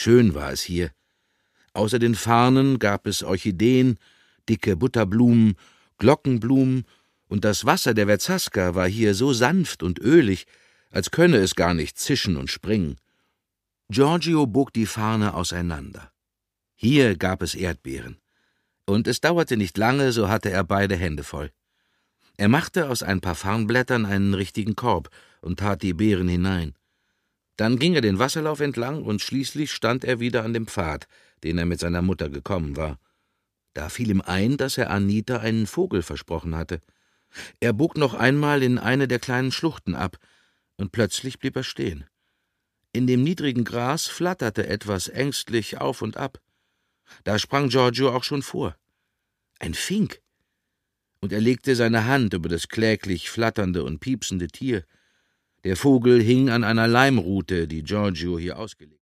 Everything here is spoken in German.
Schön war es hier. Außer den Farnen gab es Orchideen, dicke Butterblumen, Glockenblumen, und das Wasser der Verzaska war hier so sanft und ölig, als könne es gar nicht zischen und springen. Giorgio bog die Farne auseinander. Hier gab es Erdbeeren. Und es dauerte nicht lange, so hatte er beide Hände voll. Er machte aus ein paar Farnblättern einen richtigen Korb und tat die Beeren hinein. Dann ging er den Wasserlauf entlang, und schließlich stand er wieder an dem Pfad, den er mit seiner Mutter gekommen war. Da fiel ihm ein, dass er Anita einen Vogel versprochen hatte. Er bog noch einmal in eine der kleinen Schluchten ab, und plötzlich blieb er stehen. In dem niedrigen Gras flatterte etwas ängstlich auf und ab. Da sprang Giorgio auch schon vor. Ein Fink! Und er legte seine Hand über das kläglich flatternde und piepsende Tier. Der Vogel hing an einer Leimrute, die Giorgio hier ausgelegt hatte.